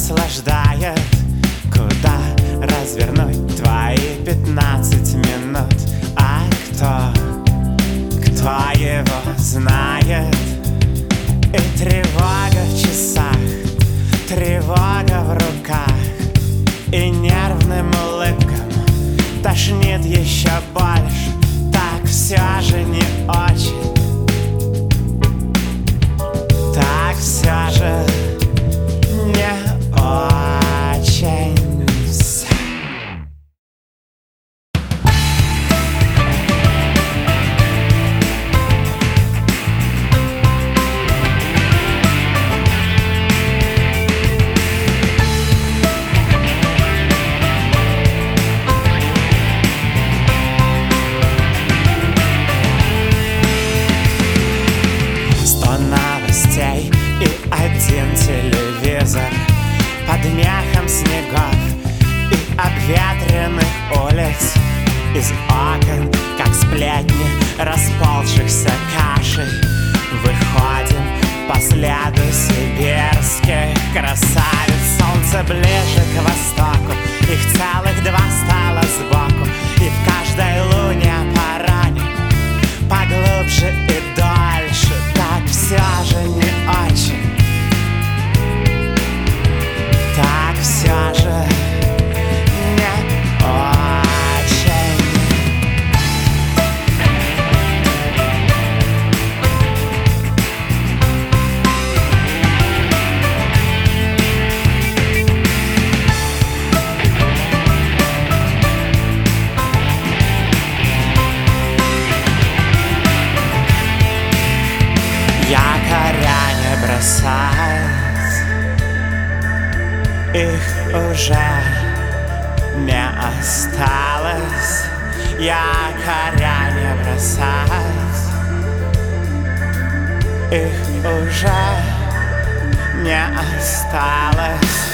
наслаждает. Куда развернуть твои 15 минут? А кто его знает? И тревога в часах, тревога в руках, и нервным улыбкам тошнит еще больше. Так все же не очень, так все же не очень. И один телевизор под мехом снегов и обветренных улиц. Из окон, как сплетни расползшихся кашей, выходим по следу сибирских красавиц. Солнце ближе к востоку, их целых 2 стало сбоку, и в каждой луне по ране поглубже и дальше. Так все же не очень, так все же не очень. Якоря не бросать, их уже не осталось. Якоря не бросать, их уже не осталось.